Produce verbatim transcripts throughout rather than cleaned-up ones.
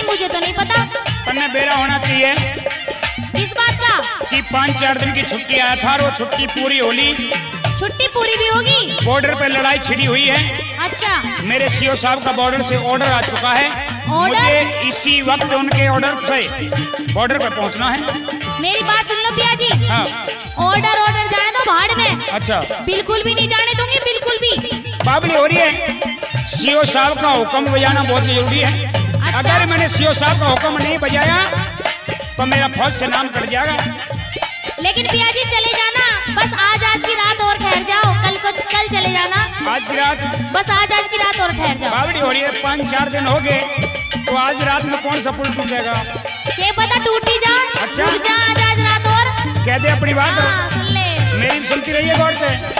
मुझे तो नहीं पता। तन्ने बेरा होना चाहिए किस बात का? कि पाँच चार दिन की छुट्टी आया था, वो छुट्टी पूरी होली। छुट्टी पूरी भी होगी? बॉर्डर पे लड़ाई छिड़ी हुई है। अच्छा। मेरे सीओ साहब का बॉर्डर से ऑर्डर आ चुका है। ऑर्डर? मुझे इसी वक्त उनके ऑर्डर से बॉर्डर पे पहुंचना है। मेरी बात सुन लो पिया जी। हाँ। ऑर्डर ऑर्डर जाने दो भाड़ में। अच्छा। बिल्कुल भी नहीं जाने दूंगी, बिल्कुल भी। बाबली हो रही है। सीओ साहब का हुक्म बजाना बहुत जरूरी है। अच्छा? अगर मैंने सीओ साहब का हुक्म नहीं बजाया तो मेरा फौज से नाम कट जाएगा। लेकिन पिया जी चले जाना, बस आज आज की रात और ठहर जाओ, कल को कल चले जाना। आज की रात? बस आज आज की रात और ठहर जाओ। बावड़ी हो रही है, पाँच चार दिन हो गए तो आज रात में कौन सा पुल टूटेगा? क्या पता टूटी जा। अच्छा। टूट जा आज आज रात और। कह दे अपनी बात। हाँ, सुन ले। मेरी भी सुनती रहिए गौर से।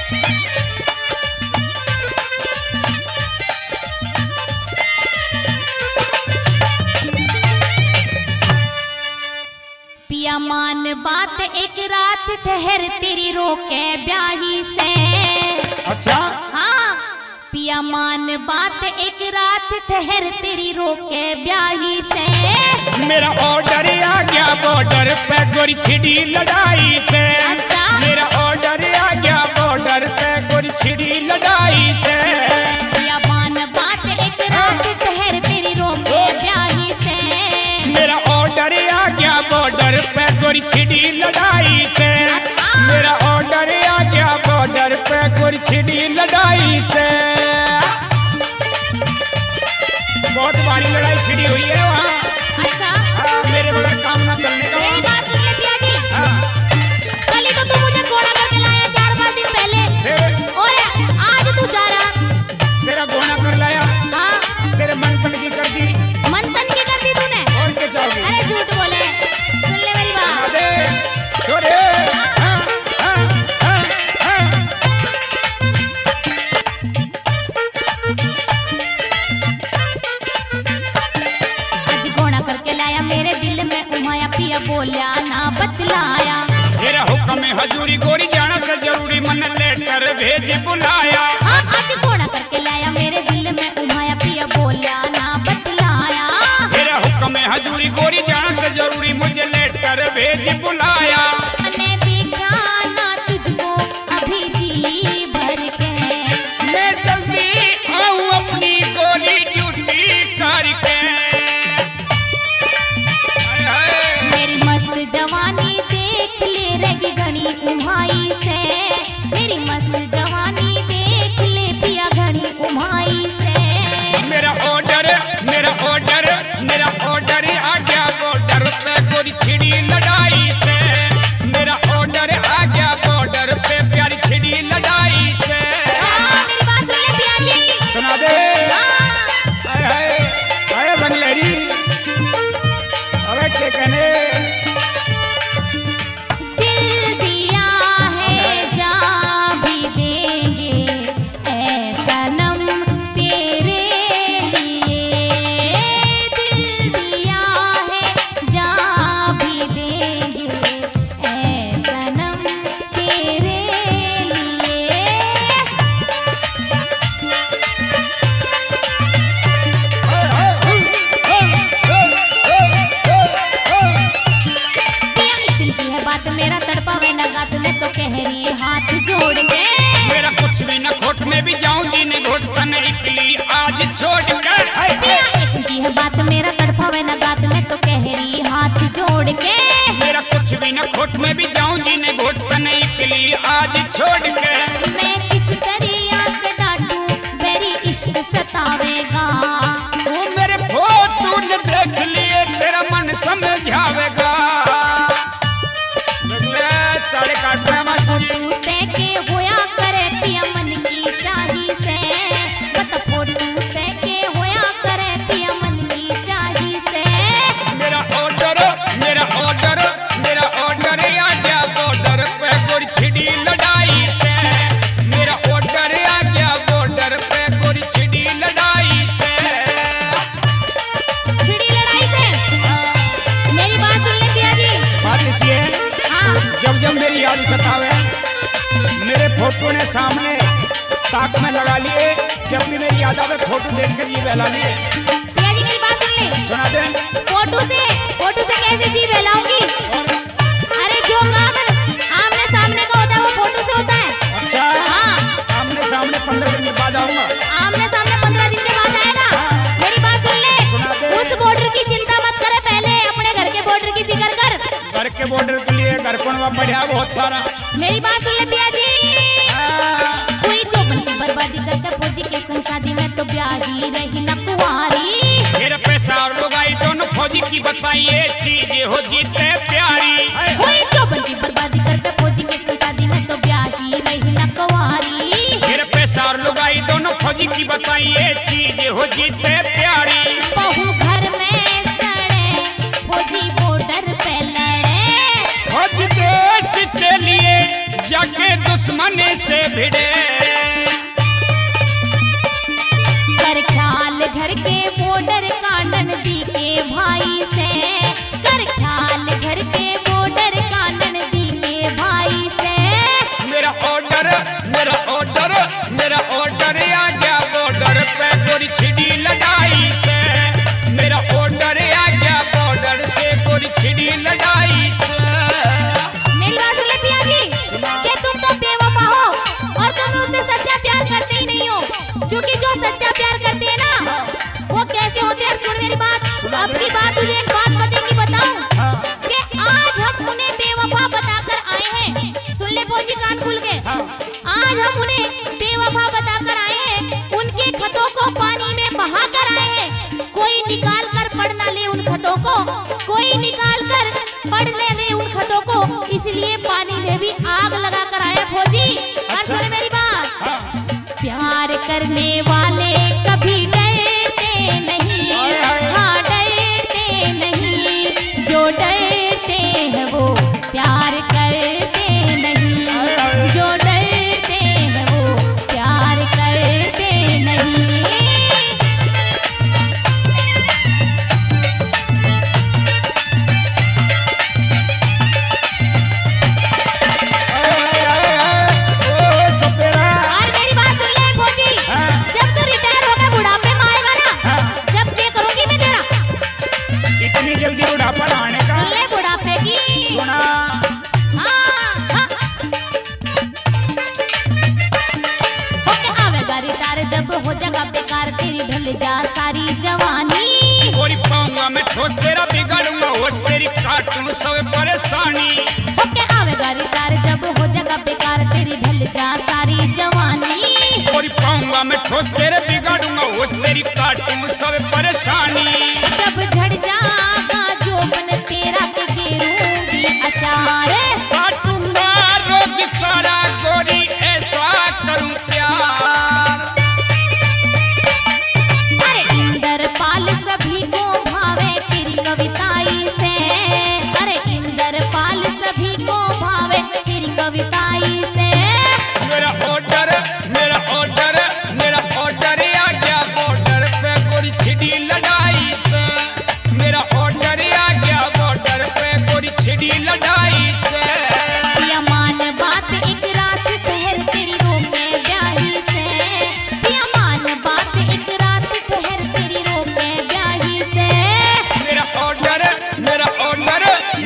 पिया मान बात एक रात ठहर तेरी रोके ब्याही से। अच्छा। हाँ पिया मान बात एक रात ठहर तेरी रोके ब्याही से। मेरा ऑर्डर आ गया बॉर्डर पे गोरी छिड़ी लड़ाई से। अच्छा। मेरा ऑर्डर आ गया बॉर्डर पे गोरी छिड़ी लड़ाई से। पिया मान बात एक रात ठहर तेरी रोके ब्याही से। मेरा ऑर्डर आ गया बॉर्डर पे गोरी छिड़ी लड़ाई से। मेरा ऑर्डर आ गया बॉर्डर पे गोरी छिड़ी लड़ाई से। बहुत भारी लड़ाई छिड़ी हुई है वहाँ। अच्छा। हाँ, मेरे बगैर काम ना चलने का। मेरी बात सुन ले पिया जी। हाँ। कल ही तो तू मुझे घोड़ा करके लाया चार पाँच दिन पहले, और आज तू जा रहा। तेरा घोड़ा कर लाया? हाँ। तेरे मंथन की कर दी। मंथन की कर दी तूने? और क्या चाहोगी? अरे झूठ बोले, सुन ले मेरी बात। दे छोरे। हाँ, हाँ, हाँ, हाँ। आज घोड़ा करके लाया मेरे दिल में उमाया, पिया बोलिया ना बतलाया। तेरा हुक्म है हजूरी गोरी जाना से जरूरी, मन लेटर भेज बुलाया। हाँ आज घोड़ा करके लाया मेरे दिल में उमाया, पिया बोलिया ना बतलाया। तेरा हुक्म है हजूरी गोरी जाना से जरूरी, मुझे लेटर भेज बुलाया। मैंने देखा ना तुझको अभी जी भर के, मैं जल्दी आऊं अपनी गोरी ड्यूटी करके। हाय हाय। मेरी मस्त जवानी देख ले रगी घनी उमाई से। मेरी मस्त जवानी देख ले पिया घनी उमाई से। मेरा ऑर्डर मेरा ऑर्डर मेरा ऑर्डर आ गया बॉर्डर पे गोरी छिड़ी लड़ाई से। मेरा ऑर्डर आ गया बॉर्डर पे प्यारी छिड़ी लड़ाई से। हाँ, मेरी बात सुन ले पिया जी। सुना दे। हाँ। हाय हाय हाय बंगलेरी। अबे क्या कहने। दिल दिया है जा भी देंगे ऐ सनम तेरे लिए। दिल दिया है जा भी देंगे ऐ सनम तेरे लिए। पिया इस दिल की है बात मेरा तड़पावे न गात में तो कह रही है हाथ जोड़ के। मेरा कुछ भी न खोट में भी जाऊं जीने घोट तन इकली आज छोड़ कर। हाय पिया हाय। एक की है बात मेरा तड़पावे न गात में तो कह रही है हाथ जोड़ के। मेरा कुछ भी न खोट में भी जाऊं जीने घोट तन इकली आज छोड़ कर। मैं किस दरिया से डांटू मेरी इश्क सतावेगा। तू मेरे फोटो न देख लिए तेरा मन समझावेगा। साढ़े काट में फोटू तय के होया करे पिया मन की चाही से। बता फोटू तय के होया करे पिया मन की चाही से। मेरा ऑर्डर मेरा ऑर्डर मेरा ऑर्डर आ गया बॉर्डर पे गोरी छिड़ी लड़ाई से। मेरा ऑर्डर आ गया बॉर्डर पे गोरी छिड़ी लड़ाई से। छिड़ी लड़ाई से। मेरी बात सुन ले पिया जी। बात इसी है। हाँ। जब जब मेरी याद सतावे मेरे फोटो ने सामने ताक में लगा लिए। जब भी मेरी याद आवे फोटो देख कर ये बहला लिए। पिया जी मेरी बात बात सुन ले। सुना दे। फोटो से फोटो से कैसे जी बहलाऊंगी? अरे जो काम आमने सामने का होता है वो फोटो से होता है। अच्छा हाँ आमने सामने पंद्रह दिन के बाद आऊंगा। आमने सामने पंद्रह दिन के बाद आएगा। मेरी बात सुन सुना दे। ले। उस बॉर्डर की चिंता मत करे, पहले अपने घर के बॉर्डर की फिक्र कर। घर के बॉर्डर के लिए घर कौन बढ़िया बहुत सारा। मेरी बात सुन ले पिया जी। हाँ। कोई जोबन की बर्बादी करता फौजी के संग शादी में तो ब्याही रही न कुंवारी। मेरे पैसा और लुगाई दोनों फौजी की बताइए चीज हो जीते प्यारी। कोई जोबन की बर्बादी करता फौजी के संग शादी में तो ब्याही रही न कुंवारी। मेरे पैसा और लुगाई दोनों फौजी की बताइए चीज हो जीते प्यारी। बहू घर में सड़े फौजी बॉर्डर पे लड़े। फौज देश के लिए जाके दुश्मन से भिड़े। कर ख्याल घर के बॉर्डर का नदी के भाई से। कर ख्याल घर के बॉर्डर का नदी के भाई से। मेरा ऑर्डर मेरा ऑर्डर मेरा ऑर्डर आ गया बॉर्डर पे गोरी छिड़ी लड़ाई से। मेरा ऑर्डर आ गया बॉर्डर से गोरी छिड़ी लड़ाई से। मेरी बात सुन ले पिया जी कि तुम तो बेवफा हो और तुम उससे सच्चा प्यार करते ही नहीं हो। क्योंकि जो सच्चा प्यार करते हैं ना वो कैसे होते हैं, सुन मेरी बात। अब की बात तुझे एक बात बताऊंगी बताऊं कि आज हम उन्हें बेवफा बताकर आए हैं। सुन ले फौजी कान खुल के। आज हम उन्हें बेवफा बताकर आए हैं। उनके खतों को पानी में बहा कर आए हैं। कोई निकाल कर पढ़ ना ले उन खतों को, कोई निकाल कर पढ़ ले ले उन खतों को। इसलिए पानी में भी आग लगा कर आए फौजी। और सुन मेरी बात, प्यार करने वाले कभी डरते नहीं। हाँ डरते नहीं, जो डरते हैं वो प्यार करते नहीं। जो डरते हैं वो प्यार करते नहीं। और मेरी बात सुन ले फौजी, जब तू रिटायर होकर बुढ़ापे में आएगा ना, जब ये करूंगी मैं तेरा। इतनी जल्दी बुढ़ापा आने का। सुन ले बुढ़ापे की। सुना। हाँ, हाँ। होके आवेगा रिटायर जब हो जाएगा बेकार तेरी ढल जा सारी जवानी। गोरी पाऊंगा मैं ठोस तेरा बिगाड़ूंगा होश तेरी काटूं सब परेशानी। होके आवेगा रिटायर जब हो जाएगा बेकार तेरी ढल जा सारी जवानी। गोरी पाऊंगा मैं ठोस तेरे बिगाड़ूंगा होश तेरी काटूं सब परेशानी। जब झड़ जाएगा जोबन तेरा के गिरूंगी अचार। काटूंगा रोग सारा गोरी ऐसा करूं प्यार। अरे इंद्रपाल सभी को भावे तेरी कविताई से। अरे इंद्रपाल सभी को भावे तेरी कविताई से। मेरा ऑर्डर मेरा ऑर्डर मेरा ऑर्डर आ गया बॉर्डर पे गोरी छिड़ी लड़ाई से। मेरा ऑर्डर आ गया बॉर्डर पे गोरी छिड़ी लड़ाई से। पिया मान बात एक रात ठहर तेरी रोके ब्याही से। पिया मान बात एक रात ठहर तेरी रोके ब्याही से। मेरा ऑर्डर मेरा ऑर्डर